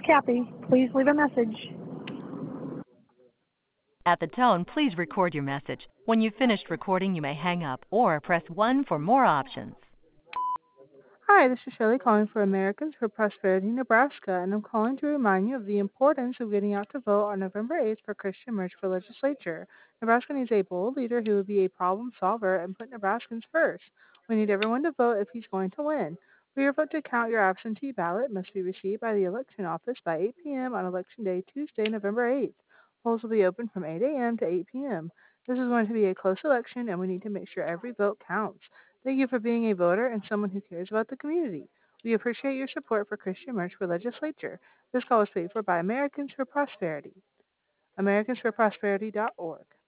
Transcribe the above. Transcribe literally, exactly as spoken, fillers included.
Kathy. Please leave a message. At the tone, please record your message. When you've finished recording, you may hang up or press one for more options. Hi, this is Shirley calling for Americans for Prosperity, Nebraska, and I'm calling to remind you of the importance of getting out to vote on November eighth for Christian Merge for legislature. Nebraska needs a bold leader who will be a problem solver and put Nebraskans first. We need everyone to vote if he's going to win. For your vote to count, your absentee ballot must be received by the election office by eight p.m. on Election Day, Tuesday, November eighth. Polls will be open from eight a.m. to eight p.m. This is going to be a close election, and we need to make sure every vote counts. Thank you for being a voter and someone who cares about the community. We appreciate your support for Christian Merch for Legislature. This call was paid for by Americans for Prosperity. Americans for Prosperity dot org.